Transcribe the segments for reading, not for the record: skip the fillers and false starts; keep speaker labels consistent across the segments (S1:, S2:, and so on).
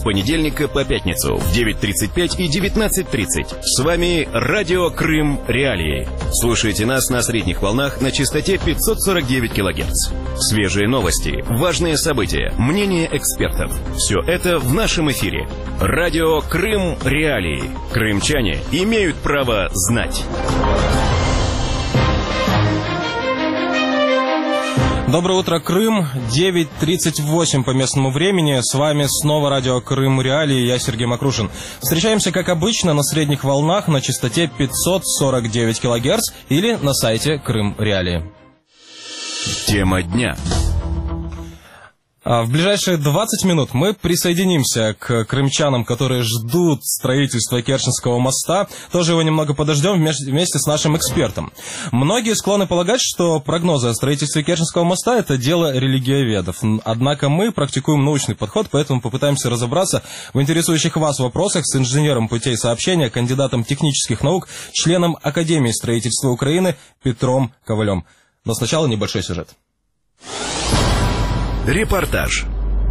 S1: понедельника по пятницу в 9:35 и 19:30. С вами Радио Крым Реалии. Слушайте нас на средних волнах на частоте 549 кГц. Свежие новости, важные события, мнения экспертов. Все это в нашем эфире. Радио Крым Реалии. Крымчане имеют право знать.
S2: Доброе утро, Крым. 9:38 по местному времени. С вами снова Радио Крым Реалии. Я Сергей Макрушин. Встречаемся, как обычно, на средних волнах на частоте 549 кГц или на сайте Крым Реалии.
S1: Тема дня.
S2: В ближайшие 20 минут мы присоединимся к крымчанам, которые ждут строительства Керченского моста. Тоже его немного подождем вместе с нашим экспертом. Многие склонны полагать, что прогнозы о строительстве Керченского моста – это дело религиоведов. Однако мы практикуем научный подход, поэтому попытаемся разобраться в интересующих вас вопросах с инженером путей сообщения, кандидатом технических наук, членом Академии строительства Украины Петром Ковалем. Но сначала небольшой сюжет.
S1: Репортаж.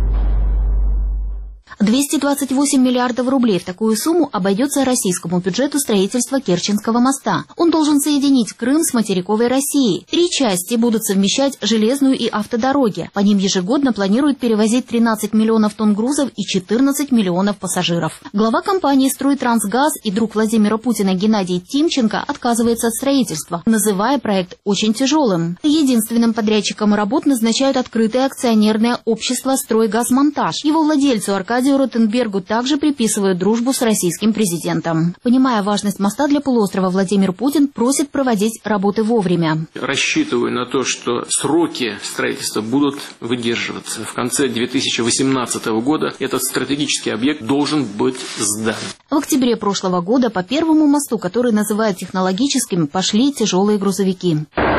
S3: 228 миллиардов рублей. В такую сумму обойдется российскому бюджету строительство Керченского моста. Он должен соединить Крым с материковой Россией. 3 части будут совмещать железную и автодороги. По ним ежегодно планируют перевозить 13 миллионов тонн грузов и 14 миллионов пассажиров. Глава компании «Стройтрансгаз» и друг Владимира Путина Геннадий Тимченко отказывается от строительства, называя проект очень тяжелым. Единственным подрядчиком работ назначают открытое акционерное общество «Стройгазмонтаж». Его владельцу Аркадию Ротенбергу также приписывают дружбу с российским президентом. Понимая важность моста для полуострова, Владимир Путин просит проводить работы вовремя.
S4: Рассчитываю на то, что сроки строительства будут выдерживаться. В конце 2018 года этот стратегический объект должен быть сдан.
S3: В октябре прошлого года по первому мосту, который называют технологическим, пошли тяжелые грузовики.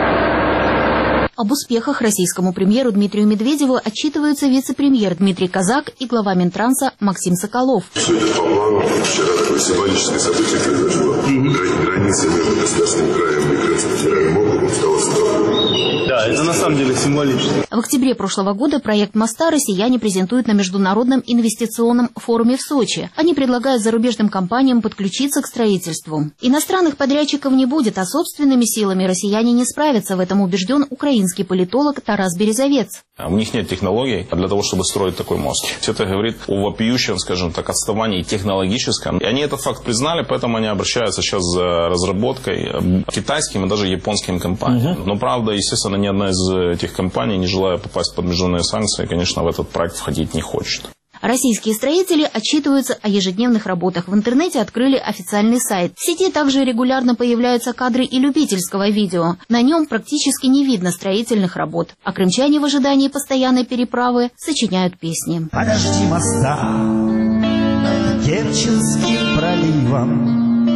S3: Об успехах российскому премьеру Дмитрию Медведеву отчитываются вице-премьер Дмитрий Казак и глава Минтранса Максим Соколов.
S5: Все идет по плану. Вчера такое символическое событие произошло. Граница между Государственным краем и Крымским федеральным округом стала строем.
S6: Да, это на самом деле символично.
S3: В октябре прошлого года проект моста россияне презентуют на Международном инвестиционном форуме в Сочи. Они предлагают зарубежным компаниям подключиться к строительству. Иностранных подрядчиков не будет, а собственными силами россияне не справятся, в этом убежден украинский политолог Тарас Березовец.
S7: У них нет технологий для того, чтобы строить такой мост. Все это говорит о вопиющем, скажем так, отставании технологическом. И они этот факт признали, поэтому они обращаются сейчас за разработкой к китайским и даже японским компаниям. Но, правда, естественно, ни одна из этих компаний, не желая попасть под международные санкции, конечно, в этот проект входить не хочет.
S3: Российские строители отчитываются о ежедневных работах. В интернете открыли официальный сайт. В сети также регулярно появляются кадры и любительского видео. На нем практически не видно строительных работ. А крымчане в ожидании постоянной переправы сочиняют песни.
S8: Подожди моста над Керченским проливом.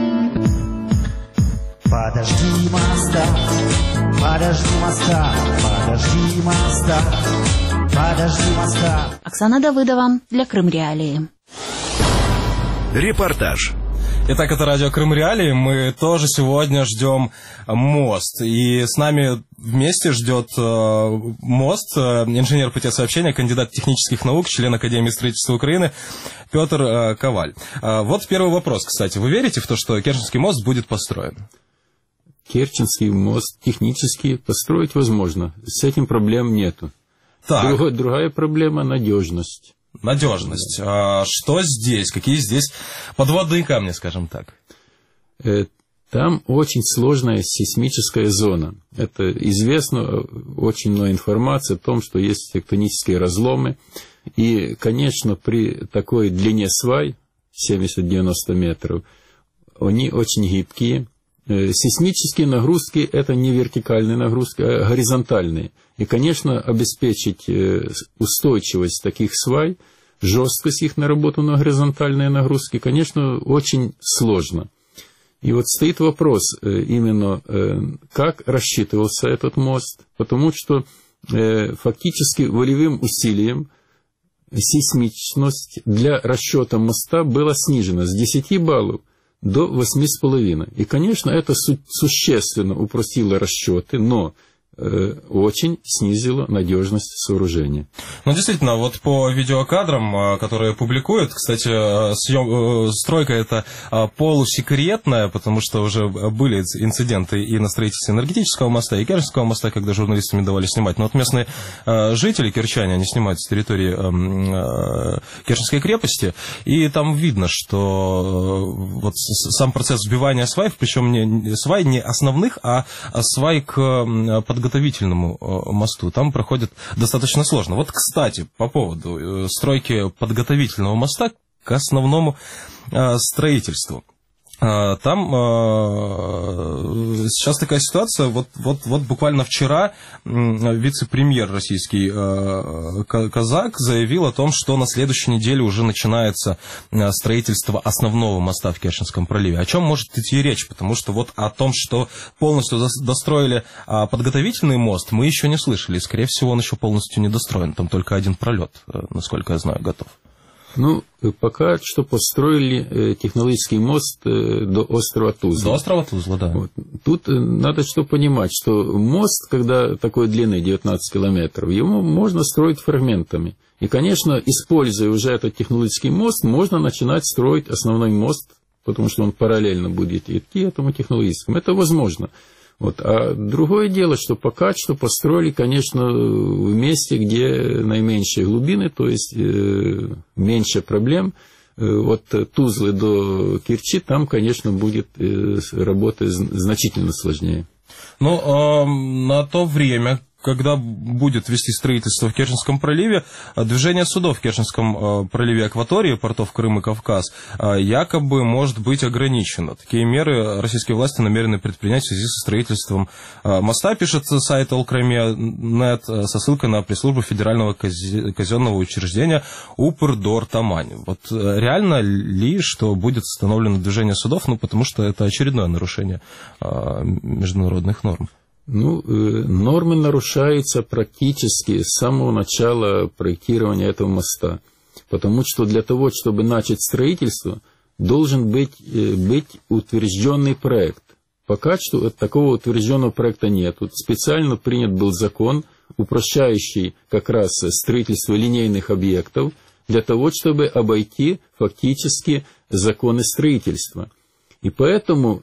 S8: Подожди моста, подожди моста, подожди моста. Подожди моста.
S3: Оксана Давыдова для Крым Реалии.
S1: Репортаж.
S2: Итак, это Радио Крым Реалии. Мы тоже сегодня ждем мост. И с нами вместе ждет мост инженер путей сообщения, кандидат технических наук, член Академии строительства Украины Петр Коваль. Вот первый вопрос, кстати. Вы верите в то, что Керченский мост будет построен?
S9: Керченский мост технически построить возможно. С этим проблем нету. Другая проблема – надежность.
S2: Надежность. Что здесь? Какие здесь подводные камни, скажем так?
S9: Там очень сложная сейсмическая зона. Это известно, очень много информации о том, что есть тектонические разломы. И, конечно, при такой длине свай, 70-90 метров, они очень гибкие. Сейсмические нагрузки – это не вертикальные нагрузки, а горизонтальные. И, конечно, обеспечить устойчивость таких свай, жесткость их на работу на горизонтальные нагрузки, конечно, очень сложно. И вот стоит вопрос именно, как рассчитывался этот мост, потому что фактически волевым усилием сейсмичность для расчета моста была снижена с 10 баллов до 8,5. И, конечно, это существенно упростило расчеты, но очень снизило надежность сооружения.
S2: Ну, действительно, вот по видеокадрам, которые публикуют, кстати, стройка эта полусекретная, потому что уже были инциденты и на строительстве энергетического моста, и Керченского моста, когда журналистам не давали снимать. Но вот местные жители, керчане, они снимают с территории Керченской крепости, и там видно, что вот сам процесс сбивания свай, причем свай не основных, а свай к подготовительному мосту, там проходит достаточно сложно. Вот, кстати, по поводу стройки подготовительного моста к основному строительству. Там сейчас такая ситуация, вот буквально вчера вице-премьер российский Казак заявил о том, что на следующей неделе уже начинается строительство основного моста в Керченском проливе. О чем может идти речь? Потому что вот о том, что полностью достроили подготовительный мост, мы еще не слышали. И, скорее всего, он еще полностью не достроен. Там только один пролет, насколько я знаю, готов.
S9: Ну, пока что построили технологический мост до острова Тузла.
S2: До острова Тузла, да.
S9: Вот. Тут надо что понимать, что мост, когда такой длины 19 километров, его можно строить фрагментами. И, конечно, используя уже этот технологический мост, можно начинать строить основной мост, потому что он параллельно будет идти этому технологическому. Это возможно. Вот. А другое дело, что пока что построили, конечно, в месте, где наименьшие глубины, то есть меньше проблем. От Тузлы до Керчи там, конечно, будет работа значительно сложнее.
S2: Ну, на то время, когда будет вести строительство в Керченском проливе, движение судов в Керченском проливе акватории портов Крым и Кавказ якобы может быть ограничено. Такие меры российские власти намерены предпринять в связи со строительством моста, пишет сайт Allkremia.net со ссылкой на пресс-службу Федерального казенного учреждения Упрдор-Тамань. Вот реально ли, что будет установлено движение судов? Ну, потому что это очередное нарушение международных норм.
S9: Ну, нормы нарушаются практически с самого начала проектирования этого моста. Потому что для того, чтобы начать строительство, должен быть утвержденный проект. Пока что такого утвержденного проекта нет. Тут специально принят был закон, упрощающий как раз строительство линейных объектов, для того, чтобы обойти фактически законы строительства. И поэтому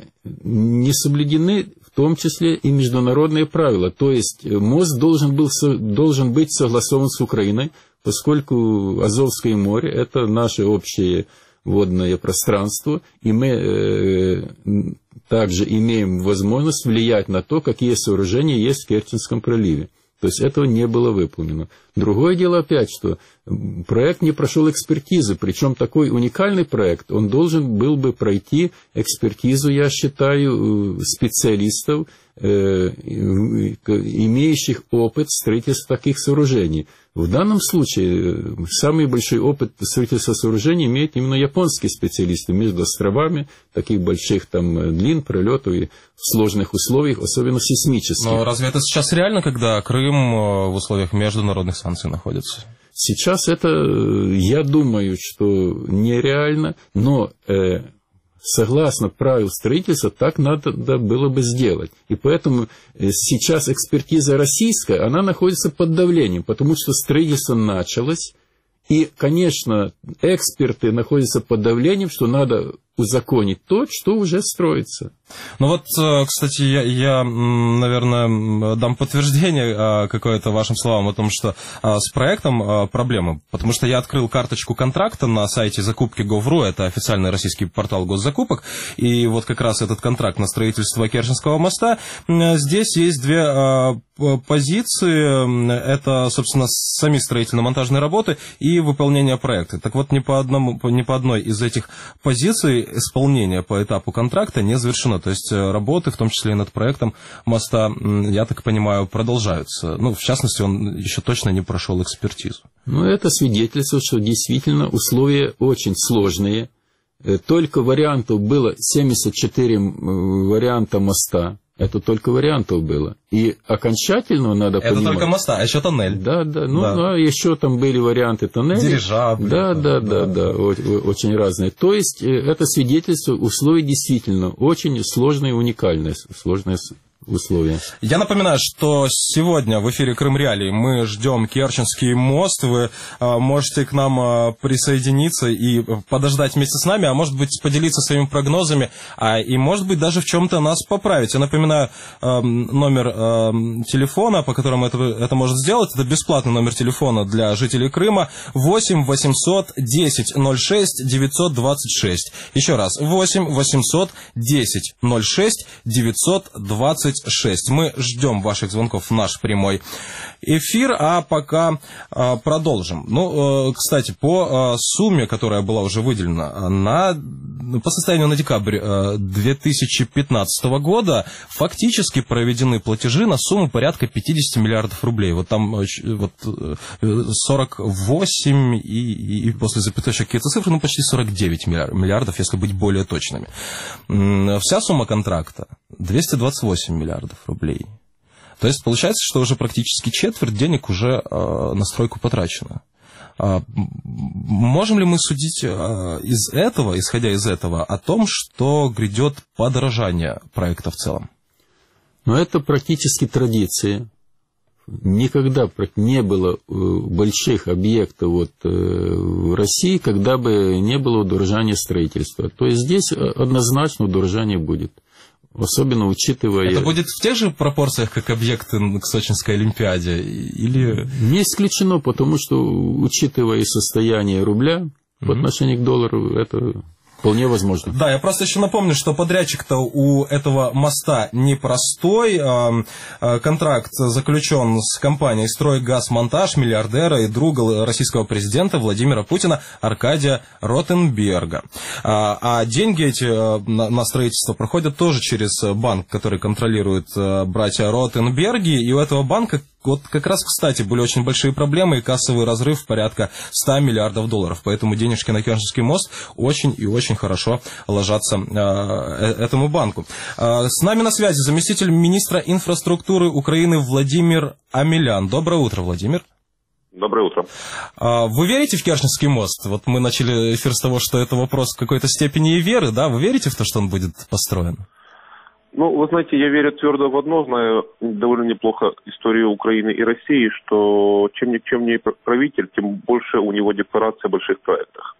S9: не соблюдены в том числе и международные правила. То есть мост должен быть согласован с Украиной, поскольку Азовское море – это наше общее водное пространство, и мы также имеем возможность влиять на то, какие сооружения есть в Керченском проливе. То есть этого не было выполнено. Другое дело опять, что проект не прошел экспертизу, причем такой уникальный проект, он должен был бы пройти экспертизу, я считаю, специалистов, имеющих опыт строительства таких сооружений. В данном случае самый большой опыт строительства сооружений имеют именно японские специалисты между островами, таких больших там длин, пролетов и в сложных условиях, особенно сейсмических.
S2: Но разве это сейчас реально, когда Крым в условиях международных санкций находится?
S9: Сейчас это, я думаю, что нереально, но согласно правил строительства так надо было бы сделать. И поэтому сейчас экспертиза российская, она находится под давлением, потому что строительство началось, и, конечно, эксперты находятся под давлением, что надо узаконить то, что уже строится.
S2: Ну вот, кстати, я, наверное, дам подтверждение какое-то вашим словам о том, что с проектом проблема, потому что я открыл карточку контракта на сайте закупки Gov.ru, это официальный российский портал госзакупок, и вот как раз этот контракт на строительство Керченского моста, здесь есть две позиции, это, собственно, сами строительно-монтажные работы и выполнение проекта. Так вот, ни по одной из этих позиций исполнение по этапу контракта не завершено. То есть работы, в том числе и над проектом моста, я так понимаю, продолжаются. Ну, в частности, он еще точно не прошел экспертизу.
S9: Ну, это свидетельствует, что действительно условия очень сложные. Только вариантов было 74 варианта моста. Это только вариантов было. И окончательно надо понимать... Это
S2: только моста, а еще тоннель.
S9: Да. Ну, еще там были варианты тоннелей.
S2: Дирижабли.
S9: Да, очень разные. То есть, это свидетельство, условия действительно очень сложные и уникальные. Сложные. условия.
S2: Я напоминаю, что сегодня в эфире Крым Реалии мы ждем Керченский мост. Вы можете к нам присоединиться и подождать вместе с нами, а может быть поделиться своими прогнозами, и может быть даже в чем-то нас поправить. Я напоминаю номер телефона, по которому это может сделать. Это бесплатный номер телефона для жителей Крыма. 8 800 10 06 926. Еще раз. 8 800 10 06 926. Мы ждем ваших звонков в наш прямой эфир, а пока продолжим. Ну, кстати, по сумме, которая была уже выделена по состоянию на декабрь 2015 года, фактически проведены платежи на сумму порядка 50 миллиардов рублей. Вот там 48 и после запятой еще какие-то цифры, почти 49 миллиардов, если быть более точными. Вся сумма контракта 228 миллиардов рублей. То есть получается, что уже практически четверть денег уже на стройку потрачено. Можем ли мы судить исходя из этого, о том, что грядет подорожание проекта в целом?
S9: Но это практически традиция. Никогда не было больших объектов в России, когда бы не было удорожания строительства. То есть здесь однозначно удорожание будет. Особенно учитывая...
S2: Это будет в тех же пропорциях, как объекты к Сочинской Олимпиаде? Или...
S9: Не исключено, потому что, учитывая и состояние рубля по отношению к доллару, это вполне возможно.
S2: Да, я просто еще напомню, что подрядчик-то у этого моста непростой. Контракт заключен с компанией «Стройгазмонтаж» миллиардера и друга российского президента Владимира Путина Аркадия Ротенберга. А деньги эти на строительство проходят тоже через банк, который контролирует братья Ротенберги. И у этого банка как раз, кстати, были очень большие проблемы и кассовый разрыв порядка 100 миллиардов долларов. Поэтому денежки на Керченский мост очень и очень хорошо ложатся этому банку. С нами на связи заместитель министра инфраструктуры Украины Владимир Амелян. Доброе утро, Владимир.
S6: Доброе утро.
S2: Вы верите в Керченский мост? Вот мы начали эфир с того, что это вопрос в какой-то степени и веры, да? Вы верите в то, что он будет построен?
S6: Ну, вы знаете, я верю твердо в одно, знаю довольно неплохо историю Украины и России, что чем не правитель, тем больше у него деклараций о больших проектах.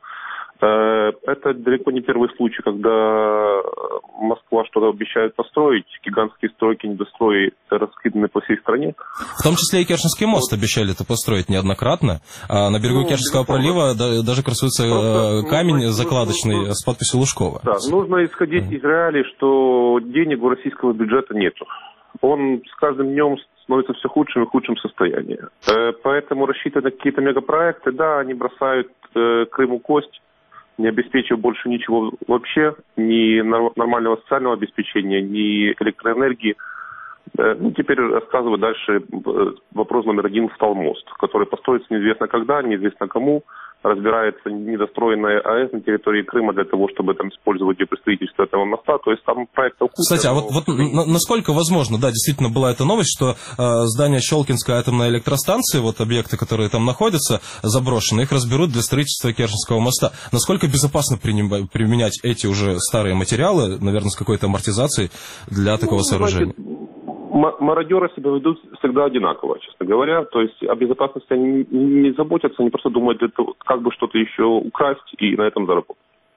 S6: Это далеко не первый случай, когда Москва что-то обещает построить, гигантские стройки, недострои раскиданы по всей стране.
S2: В том числе и Керченский мост обещали это построить неоднократно. На берегу Керченского пролива даже красуется камень закладочный с подписью Лужкова.
S6: Да, нужно исходить из реалий, что денег у российского бюджета нету. Он с каждым днем становится все худшим и худшим состоянием. Поэтому рассчитывать на какие-то мегапроекты, да, они бросают Крыму кость, не обеспечив больше ничего вообще, ни нормального социального обеспечения, ни электроэнергии. Теперь рассказываю дальше. Вопрос номер один встал мост, который построится неизвестно когда, неизвестно кому. Разбирается недостроенная АЭС на территории Крыма для того, чтобы там использовать ее при строительстве этого моста. То есть там проектов куча.
S2: Кстати, а вот насколько возможно, да, действительно была эта новость, что здание Щелкинской атомной электростанции, вот объекты, которые там находятся, заброшены, их разберут для строительства Керченского моста. Насколько безопасно применять эти уже старые материалы, наверное, с какой-то амортизацией для такого сооружения?
S6: Мародеры себя ведут всегда одинаково, честно говоря. То есть о безопасности они не заботятся, они просто думают, как бы что-то еще украсть и на этом заработать.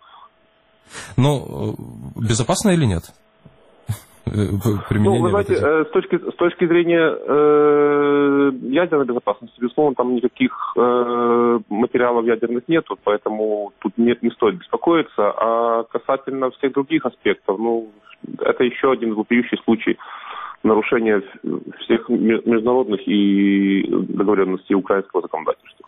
S2: Ну, безопасно или нет?
S6: Вы знаете, с точки зрения ядерной безопасности, безусловно, там никаких материалов ядерных нету, поэтому тут не стоит беспокоиться. А касательно всех других аспектов, это еще один вопиющий случай нарушения всех международных и договоренностей украинского законодательства.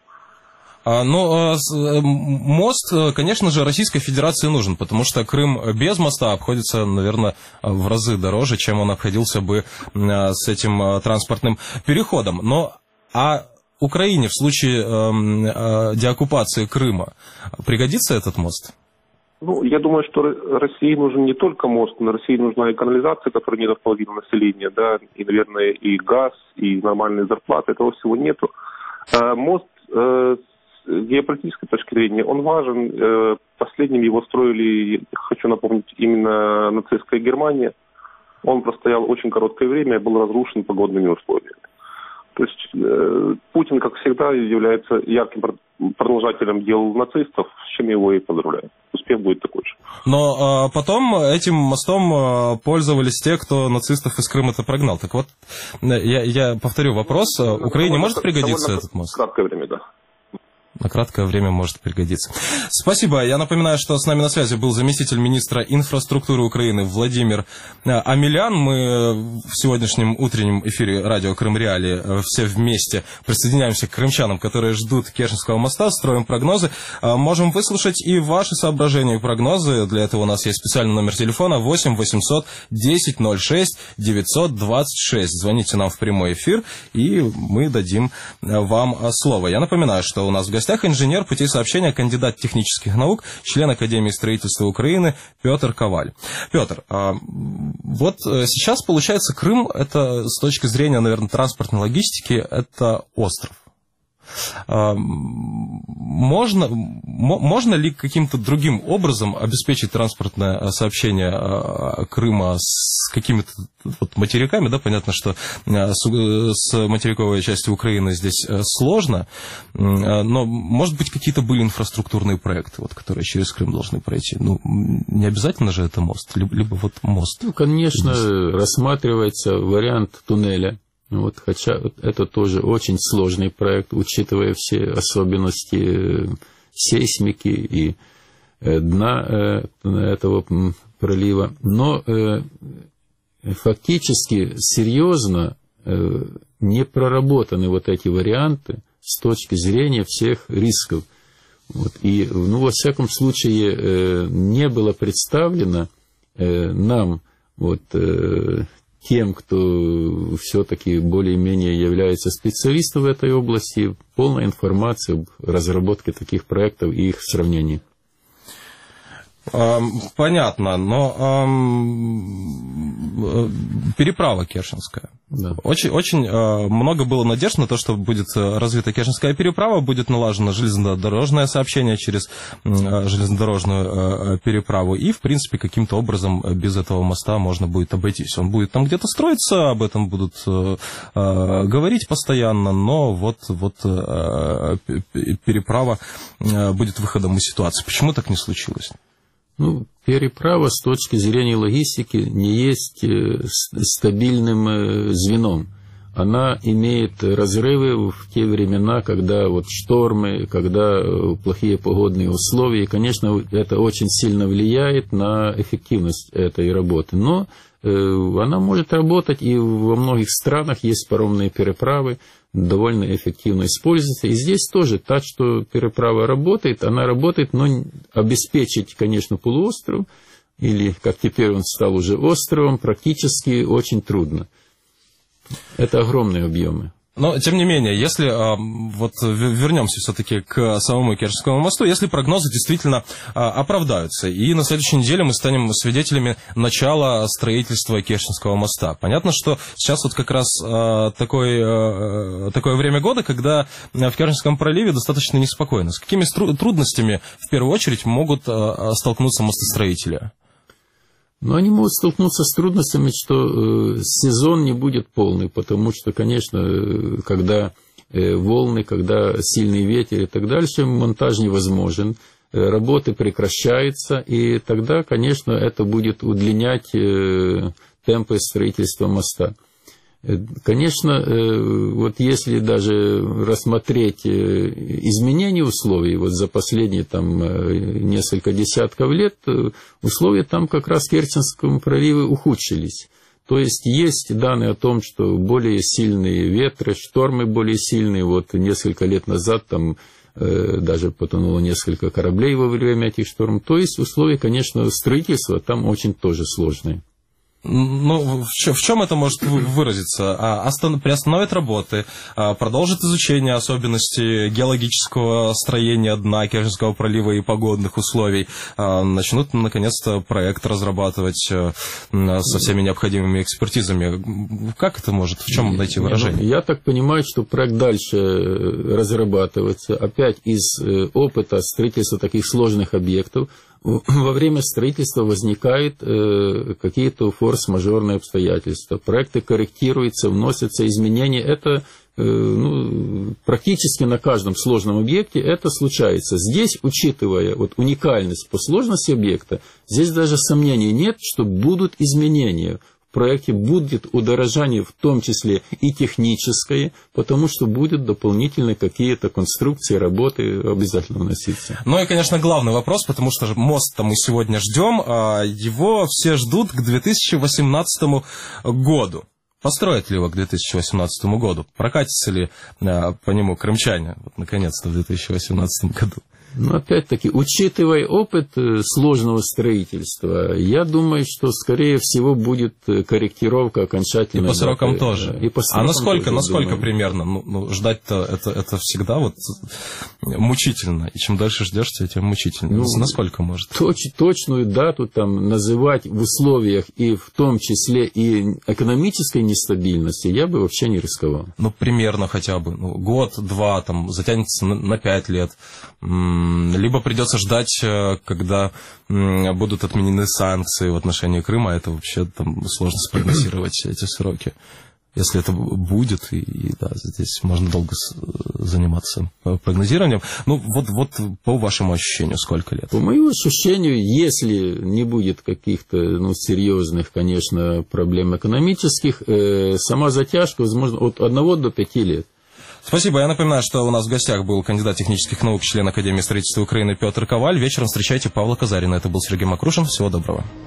S2: Мост, конечно же, Российской Федерации нужен, потому что Крым без моста обходится, наверное, в разы дороже, чем он обходился бы с этим транспортным переходом. А Украине в случае деоккупации Крыма пригодится этот мост?
S6: Я думаю, что России нужен не только мост, но России нужна и канализация, которая не до половины населения, да, и, наверное, и газ, и нормальные зарплаты, этого всего нету. Мост с геополитической точки зрения, он важен. Последним его строили, хочу напомнить, именно нацистская Германия. Он простоял очень короткое время и был разрушен погодными условиями. То есть Путин, как всегда, является ярким продолжателем дел нацистов, с чем его и поздравляю. Успех будет такой же.
S2: Но потом этим мостом пользовались те, кто нацистов из Крыма-то прогнал. Так вот, я повторю вопрос. Украине может пригодиться этот мост?
S6: Краткое время, да.
S2: На краткое время может пригодиться. Спасибо. Я напоминаю, что с нами на связи был заместитель министра инфраструктуры Украины Владимир Омелян. Мы в сегодняшнем утреннем эфире радио Крым Реалии все вместе присоединяемся к крымчанам, которые ждут Керченского моста, строим прогнозы. Можем выслушать и ваши соображения и прогнозы. Для этого у нас есть специальный номер телефона 8 800 10 06 926. Звоните нам в прямой эфир, и мы дадим вам слово. Я напоминаю, что у нас в гостях инженер путей сообщения, кандидат технических наук, член Академии строительства Украины Петр Коваль. Петр, вот сейчас, получается, Крым, это с точки зрения, наверное, транспортной логистики, это остров. Можно ли каким-то другим образом обеспечить транспортное сообщение Крыма с какими-то вот материками? Да, понятно, что с материковой частью Украины здесь сложно, но, может быть, какие-то были инфраструктурные проекты, вот, которые через Крым должны пройти? Ну, не обязательно же это мост, либо вот мост.
S9: Ну, конечно, рассматривается вариант туннеля. Вот, хотя это тоже очень сложный проект, учитывая все особенности сейсмики и дна этого пролива. Но фактически серьезно не проработаны вот эти варианты с точки зрения всех рисков. Вот, и, ну, во всяком случае, не было представлено нам вот, тем, кто все-таки более-менее является специалистом в этой области, полная информация об разработке таких проектов и их сравнении.
S2: Понятно, но переправа Керченская. Да. Очень много было надежд на то, что будет развита Керченская переправа, будет налажено железнодорожное сообщение через железнодорожную переправу, и, в принципе, каким-то образом без этого моста можно будет обойтись. Он будет там где-то строиться, об этом будут говорить постоянно, но вот переправа будет выходом из ситуации. Почему так не случилось?
S9: Ну, переправа с точки зрения логистики не есть стабильным звеном. Она имеет разрывы в те времена, когда вот штормы, когда плохие погодные условия. И, конечно, это очень сильно влияет на эффективность этой работы. Но она может работать, и во многих странах есть паромные переправы, довольно эффективно используется. И здесь тоже так, что переправа работает, она работает, но обеспечить, конечно, полуостров, или, как теперь он стал уже островом, практически очень трудно. Это огромные объемы.
S2: Но, тем не менее, если вот вернемся все-таки к самому Керченскому мосту, если прогнозы действительно оправдаются, и на следующей неделе мы станем свидетелями начала строительства Керченского моста. Понятно, что сейчас вот как раз такое время года, когда в Керченском проливе достаточно неспокойно. С какими трудностями, в первую очередь, могут столкнуться мостостроители?
S9: Но они могут столкнуться с трудностями, что сезон не будет полный, потому что, конечно, когда волны, когда сильный ветер и так дальше, монтаж невозможен, работы прекращаются, и тогда, конечно, это будет темпы строительства моста. Конечно, вот если даже рассмотреть изменения условий, вот за последние там несколько десятков лет, условия там как раз в Керченском проливе ухудшились. То есть данные о том, что более сильные ветры, штормы более сильные. Вот несколько лет назад там даже потонуло несколько кораблей во время этих штормов. То есть условия, конечно, строительства там очень тоже сложные.
S2: Ну, в чем это может выразиться? Приостановят работы, продолжат изучение особенностей геологического строения дна Керченского пролива и погодных условий, начнут, наконец-то, проект разрабатывать со всеми необходимыми экспертизами. Как это может? В чем найти выражение?
S9: Я так понимаю, что проект дальше разрабатывается. Опять из опыта строительства таких сложных объектов во время строительства возникают какие-то форс-мажорные обстоятельства. Проекты корректируются, вносятся изменения. Это практически на каждом сложном объекте это случается. Здесь, учитывая уникальность по сложности объекта, здесь даже сомнений нет, что будут изменения. В проекте будет удорожание, в том числе и техническое, потому что будут дополнительные какие-то конструкции, работы обязательно вноситься.
S2: Ну и, конечно, главный вопрос, потому что мост-то мы сегодня ждем, его все ждут к 2018 году. Построят ли его к 2018 году? Прокатятся ли по нему крымчане, наконец-то, в 2018 году?
S9: Но опять-таки, учитывая опыт сложного строительства, я думаю, что, скорее всего, будет корректировка окончательной.
S2: И по срокам тоже.
S9: И по срокам
S2: насколько примерно? Ждать-то это всегда мучительно. И чем дольше ждешь, тем мучительно. Насколько может?
S9: Точную дату там называть в условиях и в том числе и экономической нестабильности я бы вообще не рисковал.
S2: Примерно хотя бы. Год-два, затянется на 5 лет. Либо придется ждать, когда будут отменены санкции в отношении Крыма. Это вообще сложно спрогнозировать эти сроки. Если это будет, и да, здесь можно долго заниматься прогнозированием. По вашему ощущению, сколько лет?
S9: По моему ощущению, если не будет каких-то серьезных, конечно, проблем экономических, сама затяжка, возможно, от 1 до 5 лет.
S2: Спасибо. Я напоминаю, что у нас в гостях был кандидат технических наук, член Академии строительства Украины Петр Коваль. Вечером встречайте Павла Казарина. Это был Сергей Макрушин. Всего доброго.